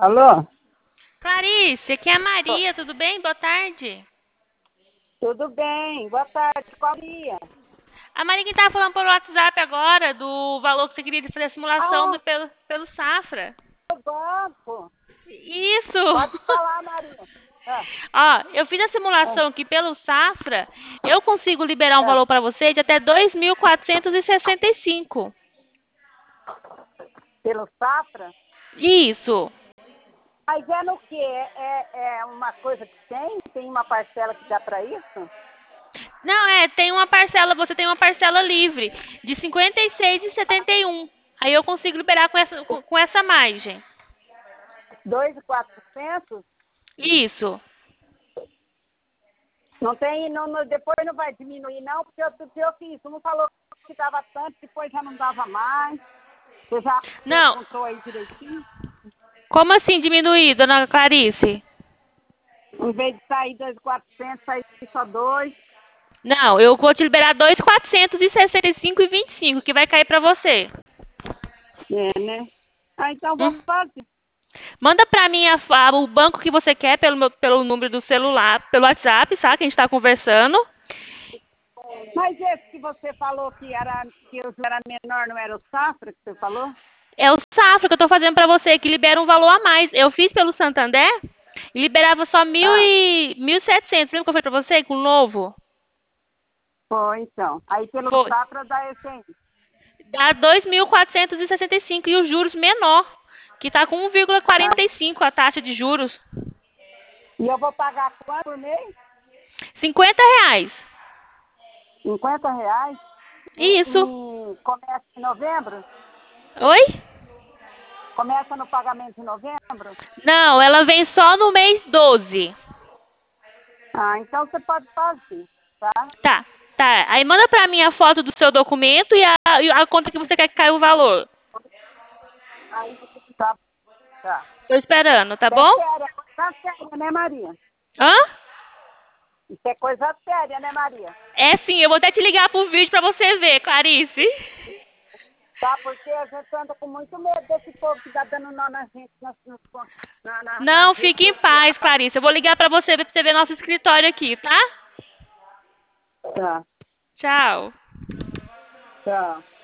Alô? Clarice, aqui é a Maria, tudo bem? Boa tarde. Tudo bem? Boa tarde, qual dia? A Maria que estava falando pelo WhatsApp agora do valor que você queria fazer a simulação Ah, pelo Safra. do banco. Isso! Pode falar, Maria. Ah, Ó, eu fiz a ah, simulação aqui pelo Safra, eu consigo liberar um ah. valor para você de até 2.465. Pelo Safra? Isso. Mas é no quê? É uma coisa que tem? Tem uma parcela que dá para isso? Não, tem uma parcela, você tem uma parcela livre de 56,71. Aí eu consigo liberar com essa margem. 2.400? Isso. Não tem, depois não vai diminuir não, porque eu fiz, tu não falou que dava tanto, depois já não dava mais. Você já Não, perguntou aí direitinho? como assim diminuir, dona Clarice? Em vez de sair 2.400, sair só 2. Não, eu vou te liberar 2.465,25, que vai cair pra você. É, né? Ah, então Hum. vamos fazer. Manda pra mim o banco que você quer pelo número do celular, pelo WhatsApp, sabe? Que a gente tá conversando. Mas esse que você falou que o era menor, não era o Safra que você falou? É o Safra que eu tô fazendo pra você, que libera um valor a mais. Eu fiz pelo Santander e liberava só Ah, 1.700. Lembra que eu falei pra você com o novo? foi então. Aí pelo Foi. Safra dá esse aí. Dá 2.465 e os juros menor, que tá com Ah, 1,45 a taxa de juros. e eu vou pagar quanto por mês? R$ 50. R$ 50? Isso. Começa em novembro? Oi? Começa no pagamento em novembro? Não, ela vem só no mês 12. Ah, então você pode fazer, tá? Tá, tá. Aí manda pra mim a foto do seu documento e a conta que você quer que caia o valor. Aí tá, tá. Tô esperando, tá Isso é bom? séria, coisa séria, né, Maria? Hã? Isso é coisa séria, né, Maria? É sim, eu vou até te ligar pro vídeo pra você ver, Clarice. Tá, porque a gente anda com muito medo desse povo que tá dando nó na gente nas Não, redes fique em sociais. paz, Clarice. Eu vou ligar pra você ver nosso escritório aqui, tá? Tá, Tchau. tá.